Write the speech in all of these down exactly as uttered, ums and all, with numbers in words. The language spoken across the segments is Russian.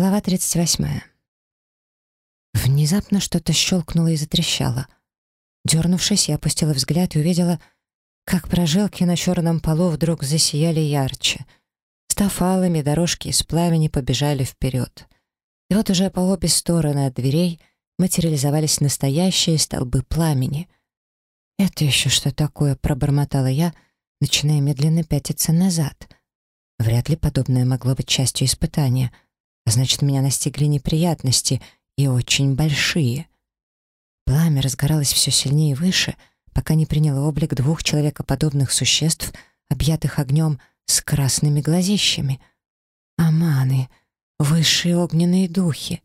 Глава тридцать восьмая. Внезапно что-то щелкнуло и затрещало. Дернувшись, я опустила взгляд и увидела, как прожилки на черном полу вдруг засияли ярче. Став алыми, дорожки из пламени побежали вперед. И вот уже по обе стороны от дверей материализовались настоящие столбы пламени. «Это еще что такое?» — пробормотала я, начиная медленно пятиться назад. Вряд ли подобное могло быть частью испытания, а значит, меня настигли неприятности, и очень большие. Пламя разгоралось все сильнее и выше, пока не приняло облик двух человекоподобных существ, объятых огнем с красными глазищами. Аманы, высшие огненные духи.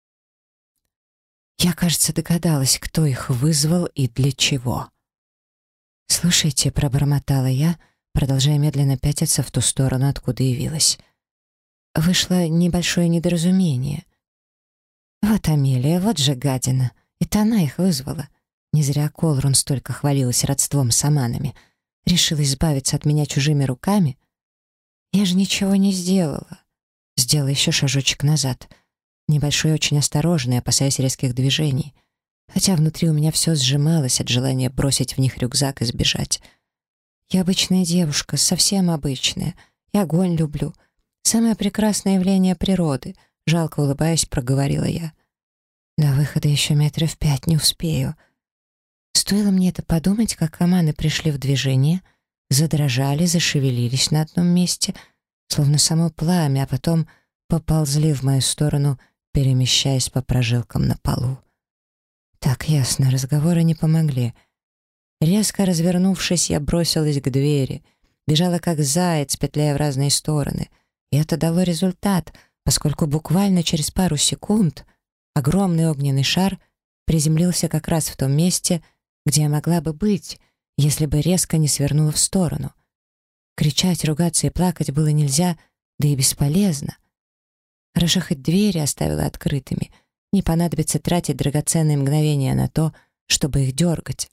Я, кажется, догадалась, кто их вызвал и для чего. «Слушайте», — пробормотала я, продолжая медленно пятиться в ту сторону, откуда явилась. Вышло небольшое недоразумение. Вот Амелия, вот же гадина. Это она их вызвала. Не зря Колрун столько хвалилась родством с аманами. Решила избавиться от меня чужими руками. Я же ничего не сделала. Сделала еще шажочек назад. Небольшой, очень осторожный, опасаясь резких движений. Хотя внутри у меня все сжималось от желания бросить в них рюкзак и сбежать. Я обычная девушка, совсем обычная. Я огонь люблю. Самое прекрасное явление природы. Жалко улыбаясь, проговорила я. До выхода еще метров пять не успею. Стоило мне это подумать, как аманы пришли в движение, задрожали, зашевелились на одном месте, словно само пламя, а потом поползли в мою сторону, перемещаясь по прожилкам на полу. Так, ясно, разговоры не помогли. Резко развернувшись, я бросилась к двери, бежала как заяц, петляя в разные стороны. И это дало результат, поскольку буквально через пару секунд огромный огненный шар приземлился как раз в том месте, где я могла бы быть, если бы резко не свернула в сторону. Кричать, ругаться и плакать было нельзя, да и бесполезно. Хорошо хоть двери оставила открытыми, не понадобится тратить драгоценные мгновения на то, чтобы их дергать.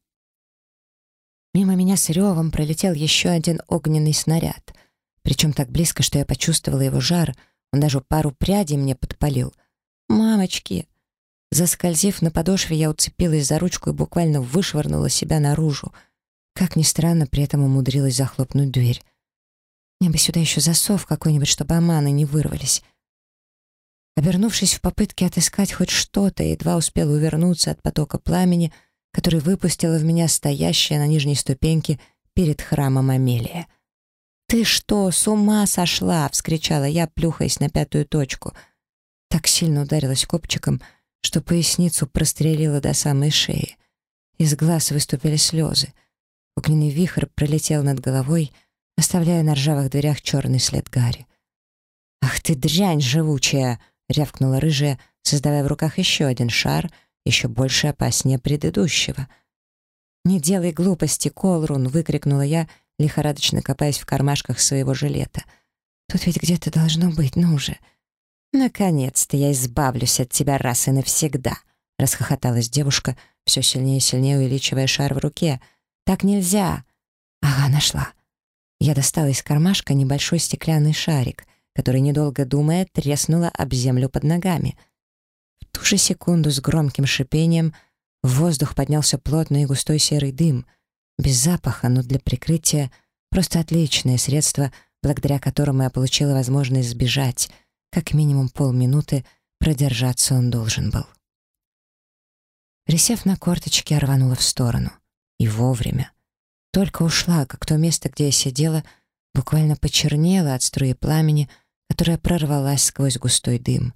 Мимо меня с ревом пролетел еще один огненный снаряд, причем так близко, что я почувствовала его жар, он даже пару прядей мне подпалил. «Мамочки!» Заскользив на подошве, я уцепилась за ручку и буквально вышвырнула себя наружу. Как ни странно, при этом умудрилась захлопнуть дверь. Мне бы сюда еще засов какой-нибудь, чтобы аманы не вырвались. Обернувшись в попытке отыскать хоть что-то, я едва успела увернуться от потока пламени, который выпустила в меня стоящая на нижней ступеньке перед храмом Амелия. «Ты что, с ума сошла?» — вскричала я, плюхаясь на пятую точку. Так сильно ударилась копчиком, что поясницу прострелила до самой шеи. Из глаз выступили слезы. Огненный вихрь пролетел над головой, оставляя на ржавых дверях черный след гари. «Ах ты дрянь живучая!» — рявкнула рыжая, создавая в руках еще один шар, еще больше и опаснее предыдущего. «Не делай глупости, Колрун!» — выкрикнула я, лихорадочно копаясь в кармашках своего жилета. «Тут ведь где-то должно быть, ну же!» «Наконец-то я избавлюсь от тебя раз и навсегда!» — расхохоталась девушка, все сильнее и сильнее увеличивая шар в руке. «Так нельзя!» «Ага, нашла!» Я достала из кармашка небольшой стеклянный шарик, который, недолго думая, треснула об землю под ногами. В ту же секунду с громким шипением в воздух поднялся плотный и густой серый дым, без запаха, но для прикрытия просто отличное средство, благодаря которому я получила возможность сбежать. Как минимум полминуты продержаться он должен был. Присев на корточки, я рванула в сторону. И вовремя. Только ушла, как то место, где я сидела, буквально почернело от струи пламени, которая прорвалась сквозь густой дым.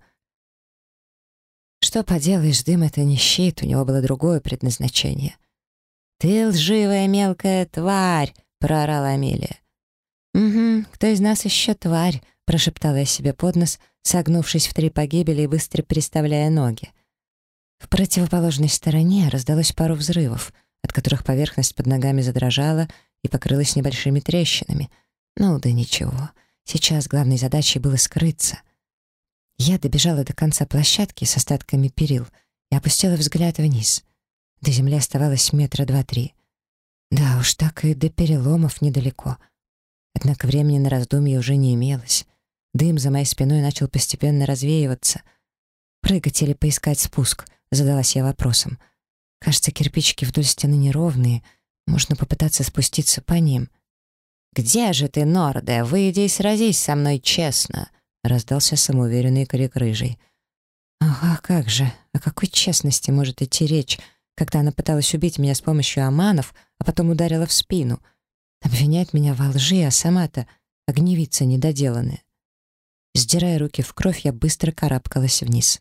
Что поделаешь, дым — это не щит, у него было другое предназначение. «Ты лживая мелкая тварь!» — проорала Амелия. «Угу, кто из нас еще тварь?» — прошептала я себе под нос, согнувшись в три погибели и быстро переставляя ноги. В противоположной стороне раздалось пару взрывов, от которых поверхность под ногами задрожала и покрылась небольшими трещинами. Ну да ничего, сейчас главной задачей было скрыться. Я добежала до конца площадки с остатками перил и опустила взгляд вниз. До земли оставалось метра два-три. Да уж, так и до переломов недалеко. Однако времени на раздумье уже не имелось. Дым за моей спиной начал постепенно развеиваться. «Прыгать или поискать спуск?» — задалась я вопросом. «Кажется, кирпичики вдоль стены неровные. Можно попытаться спуститься по ним». «Где же ты, Норде? Выйди и сразись со мной честно!» — раздался самоуверенный крик рыжий. «Ага, как же! О какой честности может идти речь, когда она пыталась убить меня с помощью аманов, а потом ударила в спину? Обвиняет меня во лжи, а сама-то огневица недоделанная». Сдирая руки в кровь, я быстро карабкалась вниз.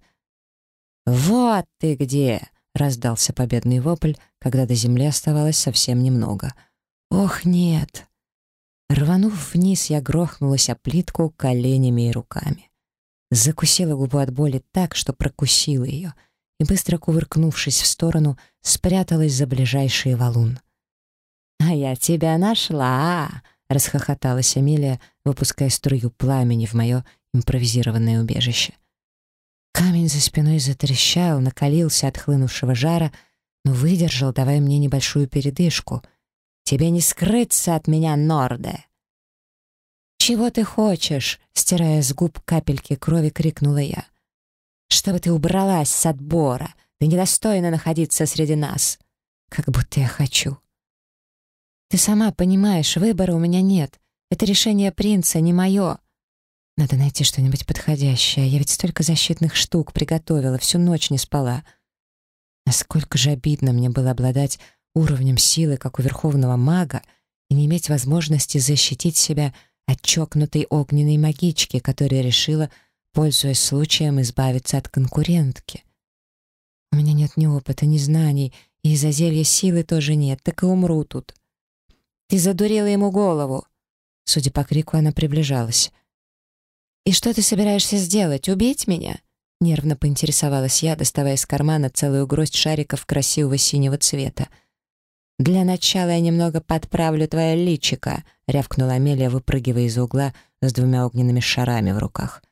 «Вот ты где!» — раздался победный вопль, когда до земли оставалось совсем немного. «Ох, нет!» Рванув вниз, я грохнулась о плитку коленями и руками. Закусила губу от боли так, что прокусила ее, и, быстро кувыркнувшись в сторону, спряталась за ближайший валун. «А я тебя нашла!» — расхохоталась Амелия, выпуская струю пламени в мое импровизированное убежище. Камень за спиной затрещал, накалился от хлынувшего жара, но выдержал, давая мне небольшую передышку. «Тебе не скрыться от меня, Норде!» «Чего ты хочешь?» — стирая с губ капельки крови, крикнула я. «Чтобы ты убралась с отбора! Ты недостойна находиться среди нас!» «Как будто я хочу!» «Ты сама понимаешь, выбора у меня нет. Это решение принца, не мое!» «Надо найти что-нибудь подходящее. Я ведь столько защитных штук приготовила, всю ночь не спала». Насколько же обидно мне было обладать уровнем силы, как у верховного мага, и не иметь возможности защитить себя от чокнутой огненной магички, которая решила, пользуясь случаем, избавиться от конкурентки. У меня нет ни опыта, ни знаний, и из-за зелья силы тоже нет, так и умру тут. «Ты задурила ему голову!» Судя по крику, она приближалась. «И что ты собираешься сделать, убить меня?» Нервно поинтересовалась я, доставая из кармана целую гроздь шариков красивого синего цвета. «Для начала я немного подправлю твое личико», — рявкнула Амелия, выпрыгивая из угла с двумя огненными шарами в руках.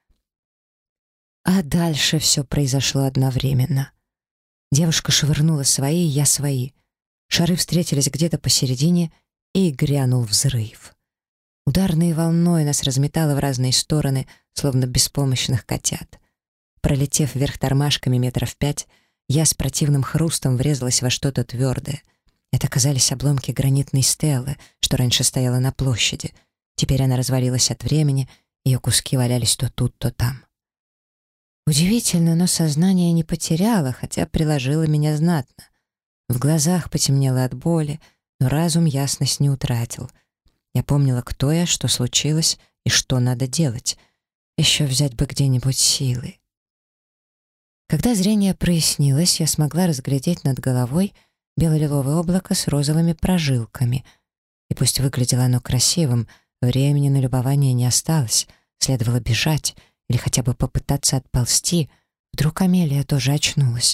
А дальше все произошло одновременно. Девушка швырнула свои, я свои. Шары встретились где-то посередине, и грянул взрыв. Ударной волной нас разметало в разные стороны, словно беспомощных котят. Пролетев вверх тормашками метров пять, я с противным хрустом врезалась во что-то твердое. Это оказались обломки гранитной стелы, что раньше стояла на площади. Теперь она развалилась от времени, ее куски валялись то тут, то там. Удивительно, но сознание не потеряло, хотя приложило меня знатно. В глазах потемнело от боли, но разум ясность не утратил. Я помнила, кто я, что случилось и что надо делать. Еще взять бы где-нибудь силы. Когда зрение прояснилось, я смогла разглядеть над головой бело-лиловое облако с розовыми прожилками. И пусть выглядело оно красивым, времени на любование не осталось, следовало бежать или хотя бы попытаться отползти. Вдруг Амелия тоже очнулась.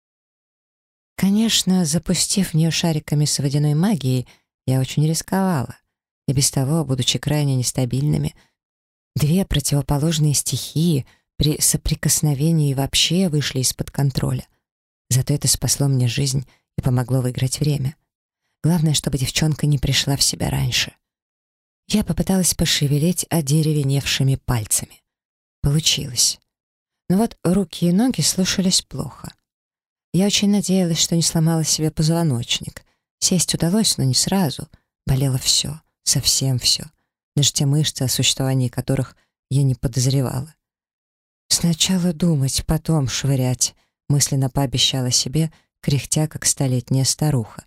Конечно, запустив в нее шариками с водяной магией, я очень рисковала. И без того, будучи крайне нестабильными, две противоположные стихии при соприкосновении вообще вышли из-под контроля. Зато это спасло мне жизнь и помогло выиграть время. Главное, чтобы девчонка не пришла в себя раньше. Я попыталась пошевелить одеревеневшими пальцами. Получилось. Но вот руки и ноги слушались плохо. Я очень надеялась, что не сломала себе позвоночник. Сесть удалось, но не сразу. Болело все, совсем все. Даже те мышцы, о существовании которых я не подозревала. «Сначала думать, потом швырять», — мысленно пообещала себе, кряхтя, как столетняя старуха.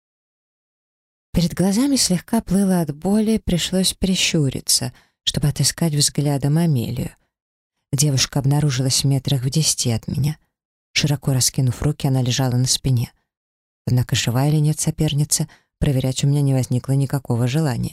Перед глазами слегка плыло от боли, пришлось прищуриться, чтобы отыскать взглядом Амелию. Девушка обнаружилась в метрах в десяти от меня. Широко раскинув руки, она лежала на спине. Однако, жива или нет соперница, проверять у меня не возникло никакого желания.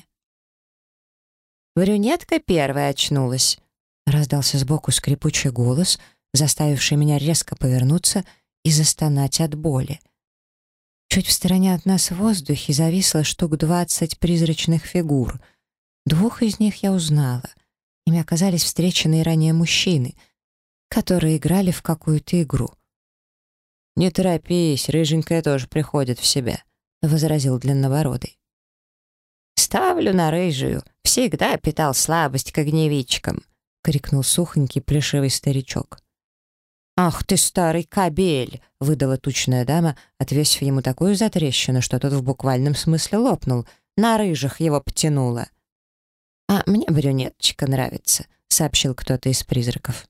«Брюнетка первая очнулась», — раздался сбоку скрипучий голос, заставивший меня резко повернуться и застонать от боли. Чуть в стороне от нас в воздухе зависло штук двадцать призрачных фигур. Двух из них я узнала. Ими оказались встреченные ранее мужчины, которые играли в какую-то игру. «Не торопись, рыженькая тоже приходит в себя», — возразил длиннобородый. «Ставлю на рыжую. Всегда питал слабость к огневичкам», — крикнул сухонький плешивый старичок. «Ах ты, старый кобель!» — выдала тучная дама, отвесив ему такую затрещину, что тот в буквальном смысле лопнул. На рыжих его потянуло. «А мне брюнеточка нравится», — сообщил кто-то из призраков.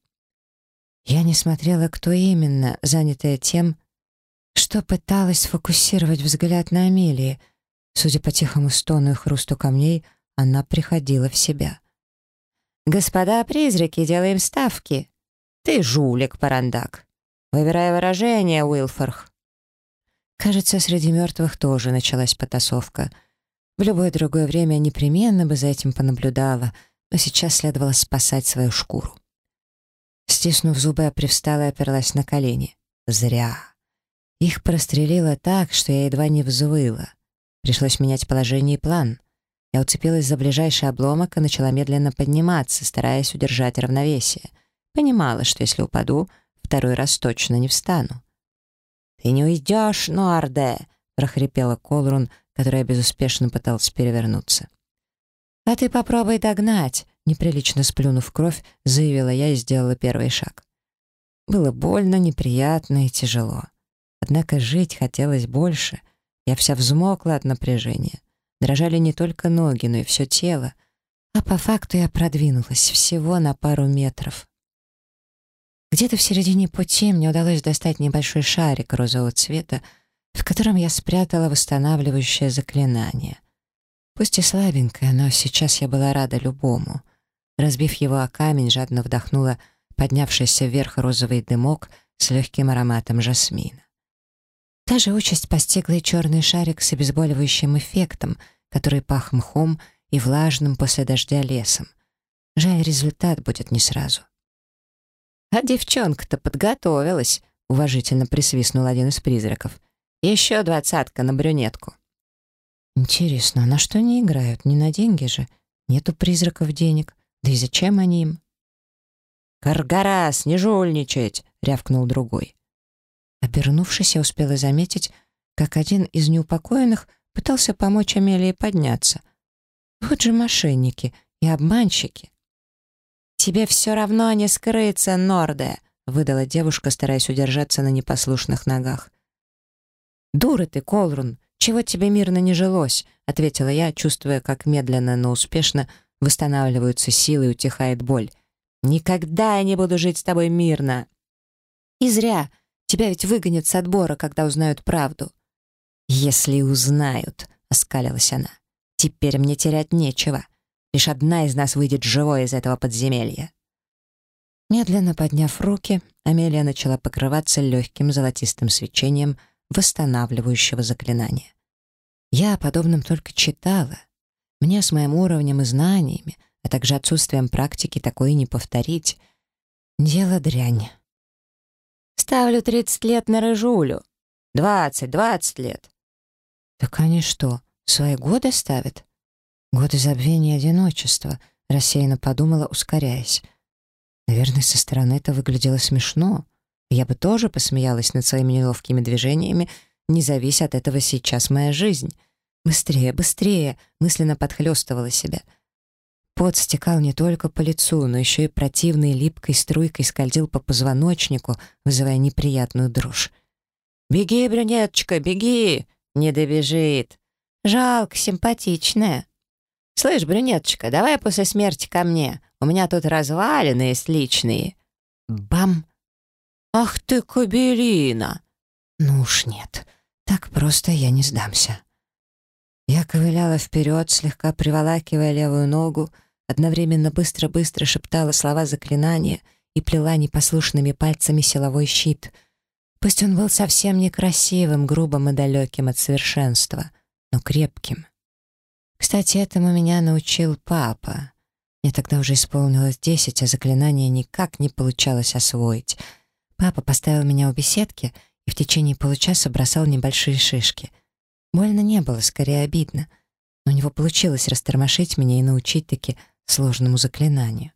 Я не смотрела, кто именно, занятая тем, что пыталась сфокусировать взгляд на Амелии. Судя по тихому стону и хрусту камней, она приходила в себя. «Господа призраки, делаем ставки!» «Ты жулик, Парандак!» «Выбирай выражение, Уилфорх!» Кажется, среди мертвых тоже началась потасовка. В любое другое время непременно бы за этим понаблюдала, но сейчас следовало спасать свою шкуру. Стиснув зубы, я привстала и оперлась на колени. Зря. Их прострелило так, что я едва не взвыла. Пришлось менять положение и план. Я уцепилась за ближайший обломок и начала медленно подниматься, стараясь удержать равновесие. Понимала, что если упаду, второй раз точно не встану. «Ты не уйдешь, Норде!» — прохрипела Колрун, которая безуспешно пыталась перевернуться. «А ты попробуй догнать!» — неприлично сплюнув кровь, заявила я и сделала первый шаг. Было больно, неприятно и тяжело. Однако жить хотелось больше. Я вся взмокла от напряжения. Дрожали не только ноги, но и все тело. А по факту я продвинулась всего на пару метров. Где-то в середине пути мне удалось достать небольшой шарик розового цвета, в котором я спрятала восстанавливающее заклинание. Пусть и слабенькое, но сейчас я была рада любому. Разбив его о камень, жадно вдохнула поднявшийся вверх розовый дымок с легким ароматом жасмина. Та же участь постигла и черный шарик с обезболивающим эффектом, который пах мхом и влажным после дождя лесом. Жаль, результат будет не сразу. «А девчонка-то подготовилась», — уважительно присвистнул один из призраков. «Еще двадцатка на брюнетку». «Интересно, а на что они играют? Не на деньги же? Нету призраков денег. Да и зачем они им?» «Каргарас, не жульничать!» — рявкнул другой. Обернувшись, я успела заметить, как один из неупокоенных пытался помочь Амелии подняться. Вот же мошенники и обманщики. «Тебе все равно не скрыться, Норде!» — выдала девушка, стараясь удержаться на непослушных ногах. «Дура ты, Колрун! Чего тебе мирно не жилось?» — ответила я, чувствуя, как медленно, но успешно восстанавливаются силы и утихает боль. «Никогда я не буду жить с тобой мирно!» «И зря! Тебя ведь выгонят с отбора, когда узнают правду». «Если узнают», — оскалилась она, — «теперь мне терять нечего. Лишь одна из нас выйдет живой из этого подземелья». Медленно подняв руки, Амелия начала покрываться легким золотистым свечением восстанавливающего заклинания. Я о подобном только читала. Мне с моим уровнем и знаниями, а также отсутствием практики такое не повторить. Дело дрянь. «Ставлю тридцать лет на рыжулю. Двадцать, двадцать лет». «Так они что, свои годы ставят?» «Годы забвения и одиночества», — рассеянно подумала, ускоряясь. Наверное, со стороны это выглядело смешно. Я бы тоже посмеялась над своими неловкими движениями, не завись от этого сейчас моя жизнь. Быстрее, быстрее, мысленно подхлёстывала себя. Пот стекал не только по лицу, но еще и противной липкой струйкой скользил по позвоночнику, вызывая неприятную дрожь. «Беги, брюнеточка, беги!» «Не добежит!» «Жалко, симпатичная!» «Слышь, брюнеточка, давай после смерти ко мне. У меня тут развалины есть личные». Бам! «Ах ты, кобелина!» «Ну уж нет, так просто я не сдамся». Я ковыляла вперед, слегка приволакивая левую ногу, одновременно быстро-быстро шептала слова заклинания и плела непослушными пальцами силовой щит. Пусть он был совсем некрасивым, грубым и далеким от совершенства, но крепким. Кстати, этому меня научил папа. Мне тогда уже исполнилось десять, а заклинание никак не получалось освоить. Папа поставил меня у беседки и в течение получаса бросал небольшие шишки. Больно не было, скорее обидно. Но у него получилось растормошить меня и научить-таки сложному заклинанию.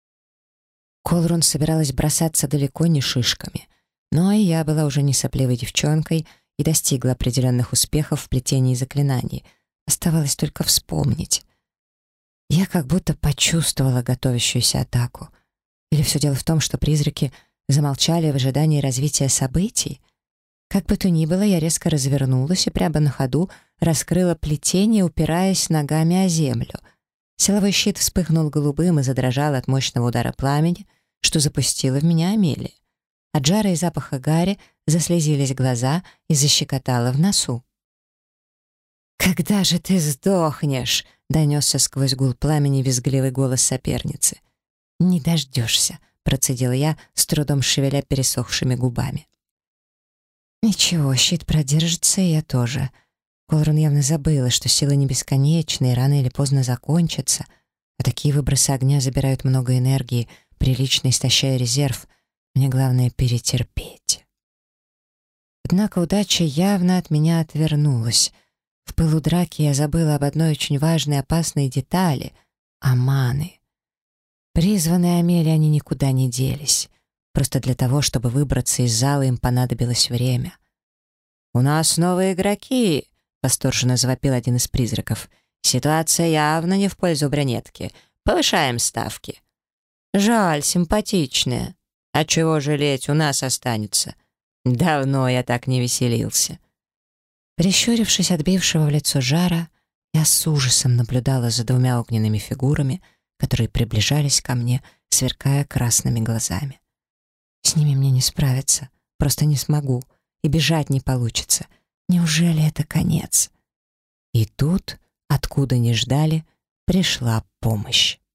Колрун собиралась бросаться далеко не шишками, но и я была уже не сопливой девчонкой и достигла определенных успехов в плетении заклинаний. Оставалось только вспомнить. Я как будто почувствовала готовящуюся атаку. Или все дело в том, что призраки замолчали в ожидании развития событий? Как бы то ни было, я резко развернулась и прямо на ходу раскрыла плетение, упираясь ногами о землю. Силовой щит вспыхнул голубым и задрожал от мощного удара пламени, что запустило в меня Амелия. От жара и запаха гари заслезились глаза и защекотало в носу. «Когда же ты сдохнешь?» — донесся сквозь гул пламени визгливый голос соперницы. «Не дождешься», — процедила я, с трудом шевеля пересохшими губами. «Ничего, щит продержится, и я тоже». Колрун явно забыла, что силы не бесконечны и рано или поздно закончатся, а такие выбросы огня забирают много энергии, прилично истощая резерв. Мне главное перетерпеть. Однако удача явно от меня отвернулась. В пылу драки я забыла об одной очень важной и опасной детали — о маны. Призванные Амели они никуда не делись. Просто для того, чтобы выбраться из зала, им понадобилось время. «У нас новые игроки!» — восторженно завопил один из призраков. «Ситуация явно не в пользу брюнетки. Повышаем ставки». «Жаль, симпатичная. А чего жалеть, у нас останется. Давно я так не веселился». Прищурившись от бившего в лицо жара, я с ужасом наблюдала за двумя огненными фигурами, которые приближались ко мне, сверкая красными глазами. С ними мне не справиться, просто не смогу, и бежать не получится. Неужели это конец? И тут, откуда не ждали, пришла помощь.